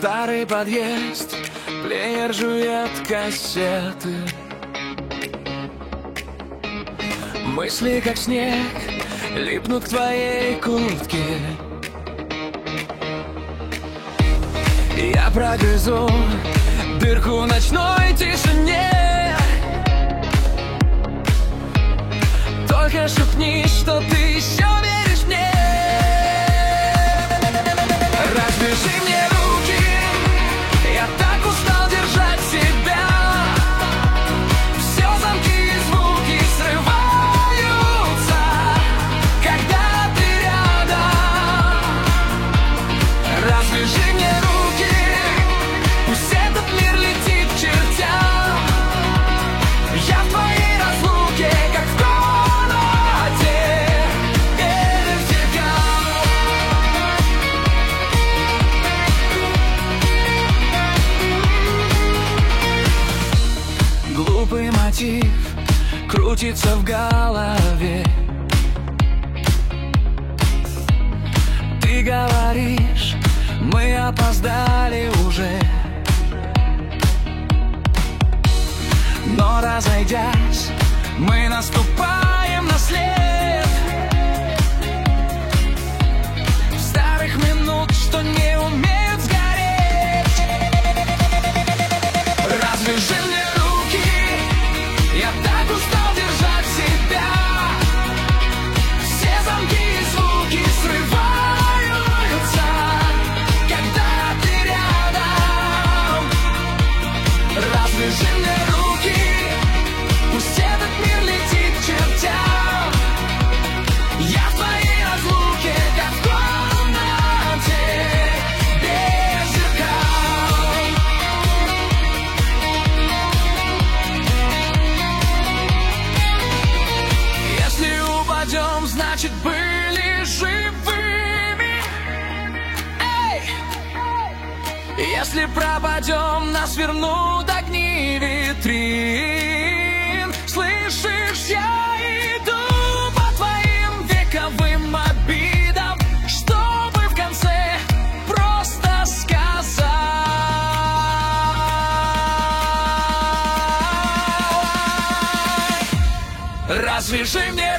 Старый подъезд, плеер жует кассеты. Мысли, как снег, липнут к твоей куртке. Я прогрызу дырку в ночной тишине. Только шепни, что ты еще веришь мне. Развяжи мне руки, я так устал держать себя. Все замки и звуки срываются, когда ты рядом. Развяжи мне руки, пусть этот мир летит к чертям. Я в твоей разлуке, как в комнате без зеркал. Глупый мотив крутится в голове. Ты говоришь, мы опоздали уже. Но разойдясь, мы наступаем на след старых минут, что не умеют сгореть. Развяжи мне руки, я так устал держать себя. Все замки и звуки срываются, когда ты рядом. Развяжи мне руки, пусть этот мир летит к чертям. Я в твоей разлуке, как в комнате без зеркал. Если упадем, значит были живыми. Эй! Если пропадем, нас вернут огни витрин. Слышишь, я иду по твоим вековым обидам, чтобы в конце просто сказать: развяжи мне